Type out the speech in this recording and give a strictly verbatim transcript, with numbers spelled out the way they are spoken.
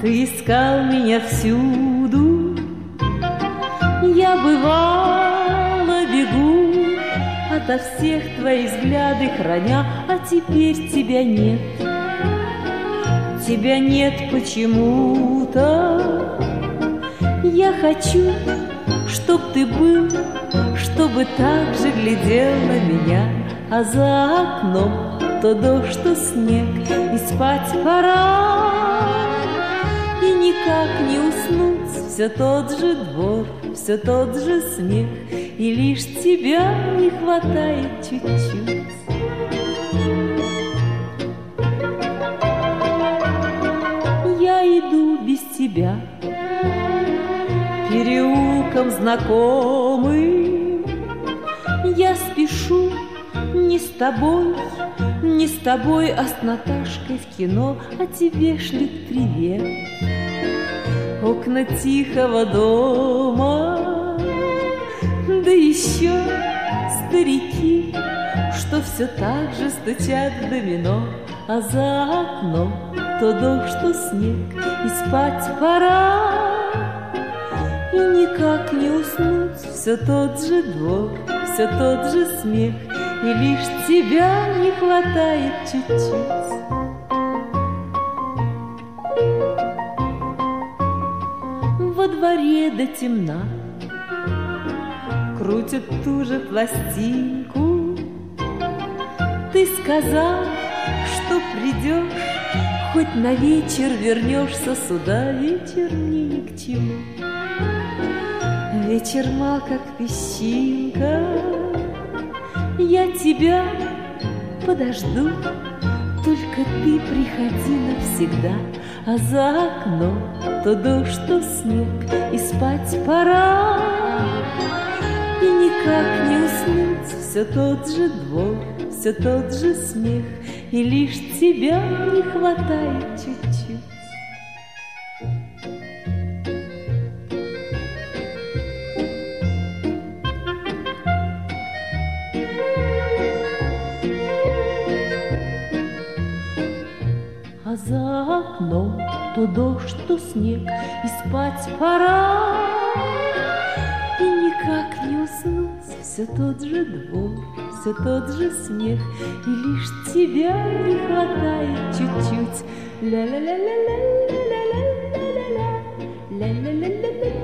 Ты искал меня всюду, я бывало бегу ото всех твои взгляды храня, а теперь тебя нет. Тебя нет почему-то. Я хочу, чтоб ты был, чтобы так же глядел на меня, а за окном то дождь, то снег, и спать пора. И никак не уснуть, все тот же двор, все тот же смех, и лишь тебя не хватает чуть-чуть. Я иду без тебя переулком знакомым, я спешу не с тобой, не с тобой, а с Наташкой в кино, а тебе шлют привет. Окна тихого дома, да еще старики, что все так же стучат в домино, а за окном то дождь, то снег, и спать пора. И никак не уснуть, все тот же двор, все тот же смех, и лишь тебя не хватает чуть-чуть. Во дворе до темна крутят ту же пластинку. Ты сказал, что придешь, хоть на вечер вернешься сюда. Вечер мне ни к чему, вечер мал, как песчинка. Я тебя подожду, только ты приходи навсегда, а за окном то дождь, то снег, и спать пора. И никак не уснуть, все тот же двор, все тот же смех, и лишь тебя не хватает чуть-чуть. А за окном то дождь, то снег, и спать пора. И никак не уснуть, все тот же двор, все тот же смех, и лишь тебя не хватает чуть-чуть. Ля-ля-ля-ля-ля-ля-ля-ля-ля-ля-ля-ля-ля-ля-ля-ля.